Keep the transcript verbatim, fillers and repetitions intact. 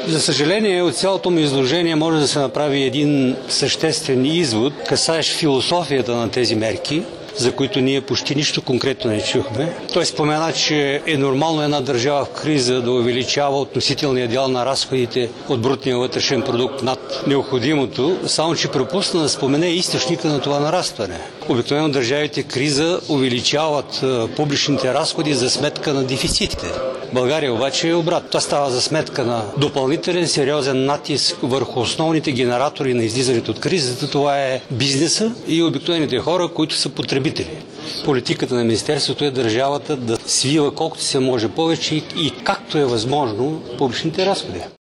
За съжаление, от цялото ми изложение може да се направи един съществен извод, касаещ философията на тези мерки, за които ние почти нищо конкретно не чухме. Той спомена, че е нормално една държава в криза да увеличава относителния дял на разходите от брутния вътрешен продукт над необходимото, само че пропусна да спомене източника на това нарастване. Обикновено държавите в криза увеличават публичните разходи за сметка на дефицитите. България обаче е обратно. Това става за сметка на допълнителен сериозен натиск върху основните генератори на излизането от кризата. Това е бизнеса и обикновените хора, които са потребители. Политиката на Министерството е държавата да свива колкото се може повече и както е възможно публичните разходи.